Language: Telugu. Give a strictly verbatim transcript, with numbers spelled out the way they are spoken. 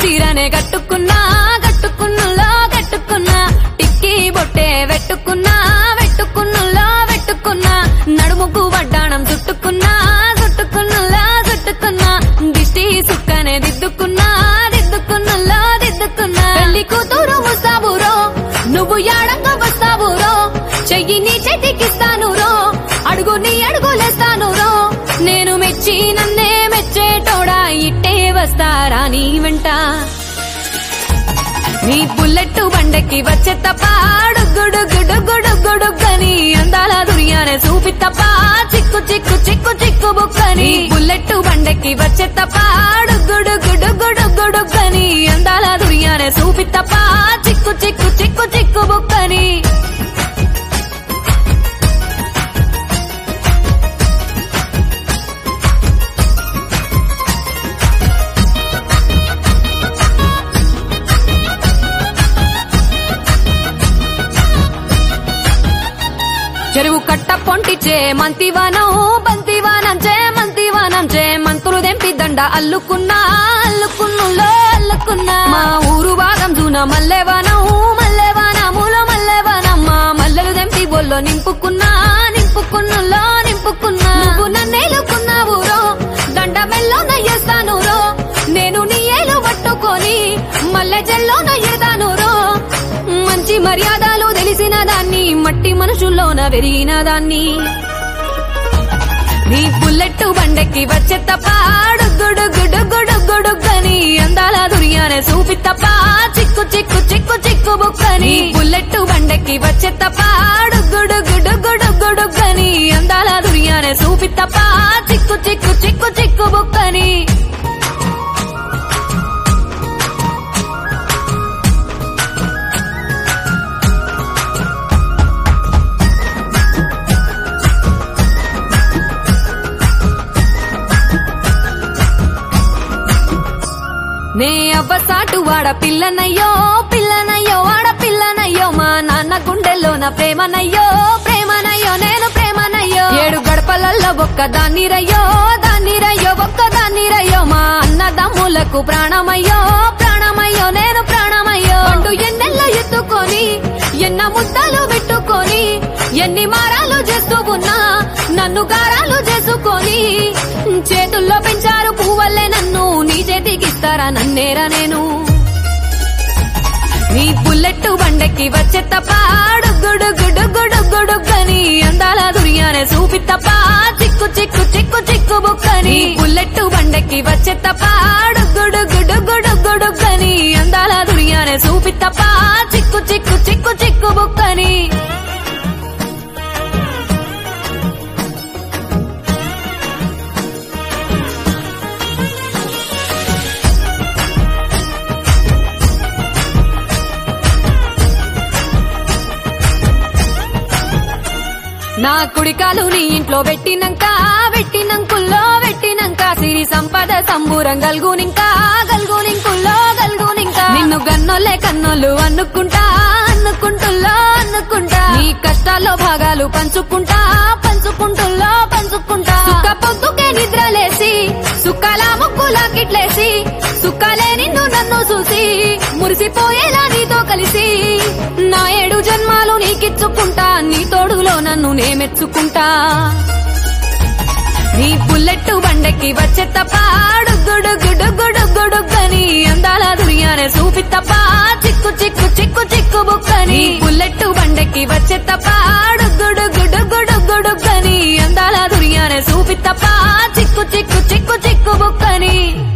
చీరనే కట్టుకున్నా కట్టుకున్నులో కట్టుకున్నా టిక్కీ బొట్టే వెట్టుకున్నా వెట్టుకున్నులో వెట్టుకున్నా నడుముకు వడ్డాణం చుట్టుకున్నా చుట్టుకున్నులో చుట్టుకున్నా దిష్టి సుక్కనే దిద్దుకున్నా దిద్దుకున్నులో దిద్దుకున్నా పెళ్లి కూతురు ముస్తాబురో నువ్వు యాడంగా వస్తావురో చెయ్యి నీ చేతికిస్తాను రో అడుగు నీ అడుగులేస్తాను రో నేను మెచ్చి నన్నే మెచ్చేటోడా ఇట్టే వస్తారా నీ వెంట నీ బుల్లెట్ బండకి వచ్చే తప్ప గుడుగుడుగుడుగుడుగుడుగని అందాల దుర్యానే చూపి తప్ప చిక్కు చిక్కు చిక్కు చిక్కు బుక్కని బుల్లెట్ బండకి వచ్చే తప్ప గుడుగుడుగుడుగుడుగని అందాల దుర్యానే చూపి తప్ప చిక్కు చిక్కు చిక్కు చిక్కు బుక్కని చెరువు కట్ట పొంటిచే మంతివానం బంతివానం చే మంతివానం చే మంతులు దెంపి దండ అల్లుకున్నా అల్లుకున్నులో అల్లుకున్నా మా ఊరు భాగం జూన మల్లెవానం మల్లెవానములో మల్లెవానం మా మల్లెలు దెంపి బొల్లో నింపుకున్నా నింపుకున్నులో నింపుకున్నా నువ్వు నన్నేలుకున్నావు రో దండ మెల్లో నయ్యేస్తాను రో నేను నీ ఏలు పట్టుకొని మల్లె జల్లో నయ్యేదాను రో మంచి మర్యాదలు తెలిసిన దాన్ని మట్టి మనుషుల్లోన వెరిగిన దాన్ని నీ బుల్లెట్ బండకి వచ్చే తప్ప గుడుగుడుగుడుగుడుగని అందాల దుర్యానే చూపి తప్ప చిక్కు చిక్కు చిక్కు చిక్కు బుక్కని బుల్లెట్ బండకి వచ్చే తప్ప గుడుగుడుగుడుగుడుగని అందాల దుర్యానే చూపి తప్ప చిక్కు చిక్కు చిక్కు చిక్కు బుక్కని నే అవ్వసాటు వాడ పిల్లనయ్యో పిల్లనయ్యో వాడ పిల్లనయ్యో మా నాన్న గుండెల్లో నా ప్రేమనయ్యో ప్రేమనయ్యో నేను ప్రేమనయ్యో ఏడు గడపలల్లో ఒక్క దాన్నిరయ్యో దాన్నిరయ్యో ఒక్క దాన్నిరయ్యో మా అన్నదమ్ములకు ప్రాణమయ్యో ప్రాణమయ్యో నేను ప్రాణమయ్యో అంటూ ఎన్నెల్లో ఎత్తుకొని ఎన్న ముద్దలు పెట్టుకొని ఎన్ని మారాలు చేస్తూ ఉన్నా నన్ను గారాలు చేసుకొని చేతుల్లో పెంచారు పువ్వల్లే నన్ను నీ చేతికిస్తారా నన్నేరా నేను నీ బుల్లెట్ బండకి వచ్చే తప్ప గుడుగుడుగుడుగుడుగని అందాల దుర్యానే చూపి తప్ప చిక్కు చిక్కు చిక్కు చిక్కు బుక్కని బుల్లెట్ బండకి వచ్చే తప్ప గుడుగుడుగుడుగుడుగని అందాల దుర్యానే చూపి తప్ప చిక్కు చిక్కు చిక్కు చిక్కు బుక్కని నా కుడికాలు నీ ఇంట్లో పెట్టినంక పెట్టినంకుల్లో పెట్టినంక సిరి సంపద సంబూరం గల్గునింకా గల్గునింకుల్లో గల్గునింకా నిన్ను గన్నోలే కన్నోళ్ళు అనుకుంటా అనుకుంటుల్లో అనుకుంటా నీ కష్టాల్లో భాగాలు పంచుకుంటా పంచుకుంటుల్లో పంచుకుంటా సుక్క పొద్దుకే నిద్రలేసి సుక్కల ముక్కులా కిట్లేసి సుక్కలే నిన్ను నన్ను చూసి మురిసిపోయేలా నీతో కలిసి నా ఏడు జన్మాలు నీకిచ్చుకుంటా నీ తోడులో నన్ను నే మెచ్చుకుంటా నీ బుల్లెట్ బండకి వచ్చే తప్ప గుడుగుడుగుడుగుడుగని అందాల దుర్యానే చూపి తప్ప చిక్కు చిక్కు చిక్కు చిక్కు బుక్కని బుల్లెట్ బండకి వచ్చే తప్ప గుడుగుడుగుడుగుడుగని అందాల దుర్యానే చూపి తప్ప చిక్కు చిక్కు చిక్కు చిక్కు బుక్కని